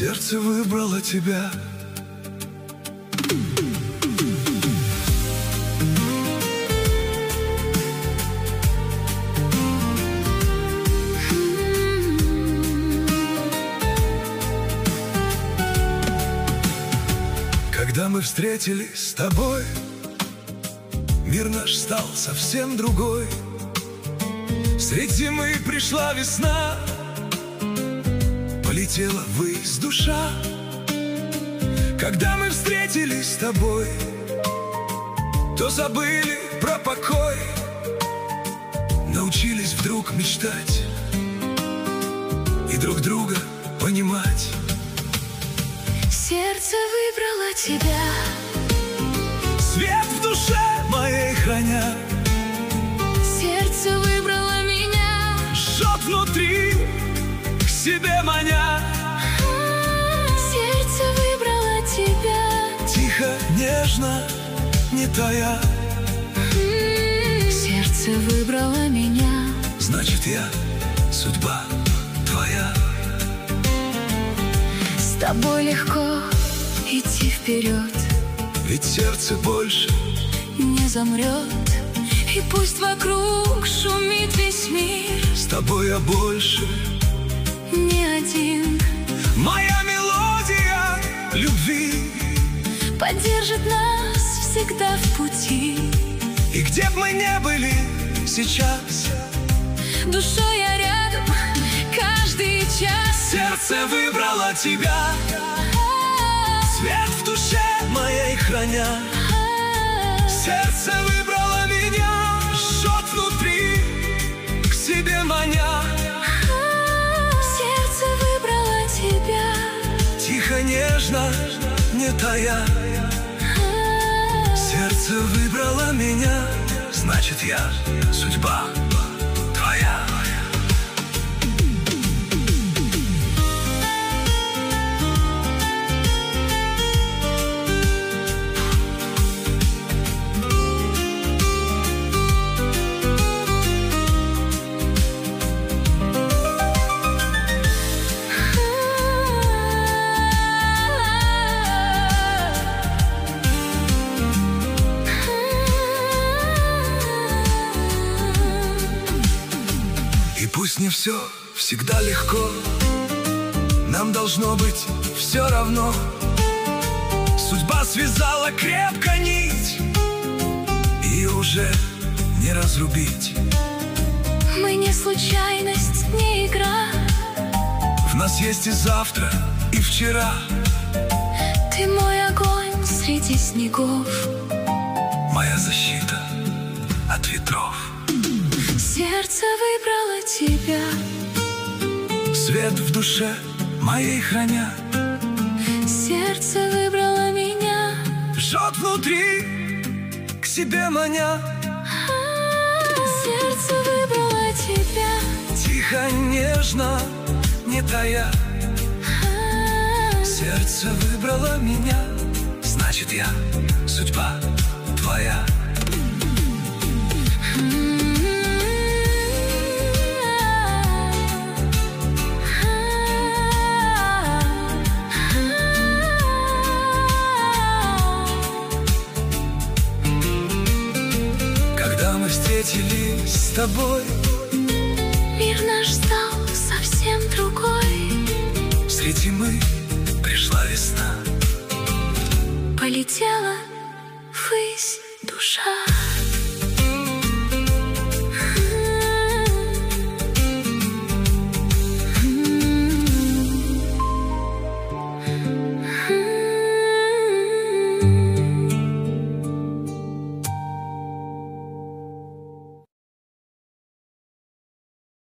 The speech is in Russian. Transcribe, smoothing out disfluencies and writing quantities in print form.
Сердце выбрало тебя. Когда мы встретились с тобой, мир наш стал совсем другой. Средь зимы пришла весна, полетела ввысь душа. Когда мы встретились с тобой, то забыли про покой, научились вдруг мечтать и друг друга понимать. Сердце выбрало тебя, свет в душе моей храня. Сердце выбрало меня, жжет внутри, к себе маня. Сердце выбрало тебя, тихо, нежно, не тая. Сердце выбрало меня, значит, я судьба твоя. С тобой легко идти вперед, ведь сердце больше не замрет. И пусть вокруг шумит весь мир, с тобой я больше не один. Моя мелодия любви поддержит нас всегда в пути. И где б мы не были сейчас, душой я рядом каждый час. Сердце выбрало тебя, свет в душе моей храня. Сердце выбрало меня, жжет внутри, к себе маня. Сердце выбрало тебя, тихо, нежно, не тая. Сердце выбрало меня, значит, я судьба твоя. Пусть не все всегда легко, нам должно быть все равно. Судьба связала крепко нить, и уже не разрубить. Мы не случайность, не игра. В нас есть и завтра, и вчера. Ты мой огонь среди снегов, моя защита от ветров. Сердце выбрало тебя, свет в душе моей храня. Сердце выбрало меня, жжет внутри, к себе маня. Сердце выбрало тебя, тихо, нежно, не тая. Сердце выбрало меня, значит, я судьба твоя. Встретились с тобой, мир наш стал совсем другой. Среди